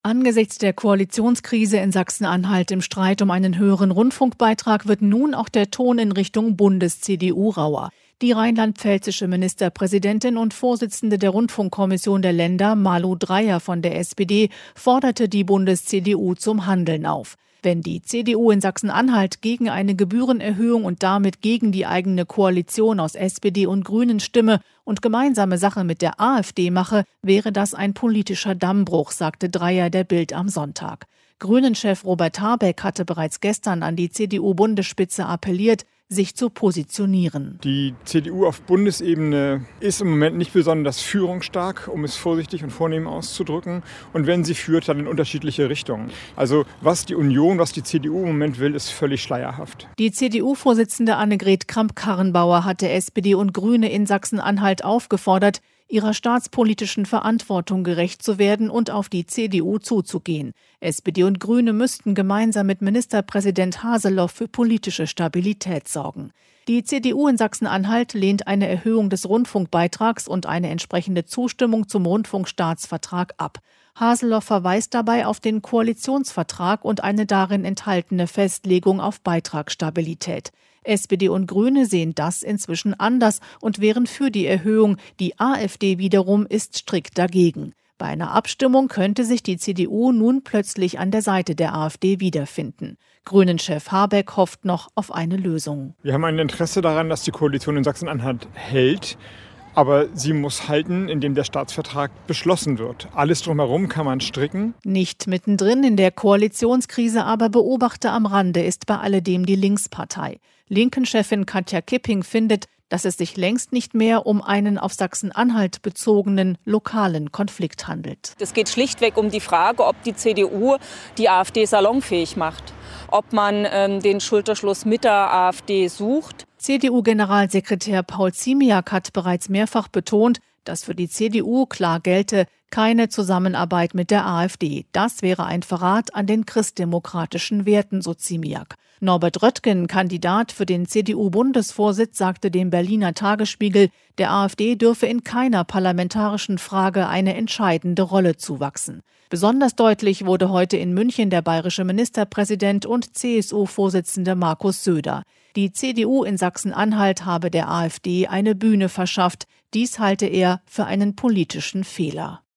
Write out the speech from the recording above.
Angesichts der Koalitionskrise in Sachsen-Anhalt im Streit um einen höheren Rundfunkbeitrag wird nun auch der Ton in Richtung Bundes-CDU rauer. Die rheinland-pfälzische Ministerpräsidentin und Vorsitzende der Rundfunkkommission der Länder, Malu Dreyer von der SPD, forderte die Bundes-CDU zum Handeln auf. Wenn die CDU in Sachsen-Anhalt gegen eine Gebührenerhöhung und damit gegen die eigene Koalition aus SPD und Grünen stimme und gemeinsame Sache mit der AfD mache, wäre das ein politischer Dammbruch, sagte Dreyer der Bild am Sonntag. Grünen-Chef Robert Habeck hatte bereits gestern an die CDU-Bundesspitze appelliert, sich zu positionieren. Die CDU auf Bundesebene ist im Moment nicht besonders führungsstark, um es vorsichtig und vornehm auszudrücken. Und wenn sie führt, dann in unterschiedliche Richtungen. Also was die Union, was die CDU im Moment will, ist völlig schleierhaft. Die CDU-Vorsitzende Annegret Kramp-Karrenbauer hatte SPD und Grüne in Sachsen-Anhalt aufgefordert, ihrer staatspolitischen Verantwortung gerecht zu werden und auf die CDU zuzugehen. SPD und Grüne müssten gemeinsam mit Ministerpräsident Haseloff für politische Stabilität sorgen. Die CDU in Sachsen-Anhalt lehnt eine Erhöhung des Rundfunkbeitrags und eine entsprechende Zustimmung zum Rundfunkstaatsvertrag ab. Haseloff verweist dabei auf den Koalitionsvertrag und eine darin enthaltene Festlegung auf Beitragsstabilität. SPD und Grüne sehen das inzwischen anders und wären für die Erhöhung. Die AfD wiederum ist strikt dagegen. Bei einer Abstimmung könnte sich die CDU nun plötzlich an der Seite der AfD wiederfinden. Grünen-Chef Habeck hofft noch auf eine Lösung. Wir haben ein Interesse daran, dass die Koalition in Sachsen-Anhalt hält. Aber sie muss halten, indem der Staatsvertrag beschlossen wird. Alles drumherum kann man stricken. Nicht mittendrin in der Koalitionskrise, aber Beobachter am Rande ist bei alledem die Linkspartei. Linken-Chefin Katja Kipping findet, dass es sich längst nicht mehr um einen auf Sachsen-Anhalt bezogenen lokalen Konflikt handelt. Es geht schlichtweg um die Frage, ob die CDU die AfD salonfähig macht, ob man den Schulterschluss mit der AfD sucht. CDU-Generalsekretär Paul Ziemiak hat bereits mehrfach betont, dass für die CDU klar gelte, keine Zusammenarbeit mit der AfD. Das wäre ein Verrat an den christdemokratischen Werten, so Ziemiak. Norbert Röttgen, Kandidat für den CDU-Bundesvorsitz, sagte dem Berliner Tagesspiegel, der AfD dürfe in keiner parlamentarischen Frage eine entscheidende Rolle zuwachsen. Besonders deutlich wurde heute in München der bayerische Ministerpräsident und CSU-Vorsitzende Markus Söder. Die CDU in Sachsen-Anhalt habe der AfD eine Bühne verschafft. Dies halte er für einen politischen Fehler.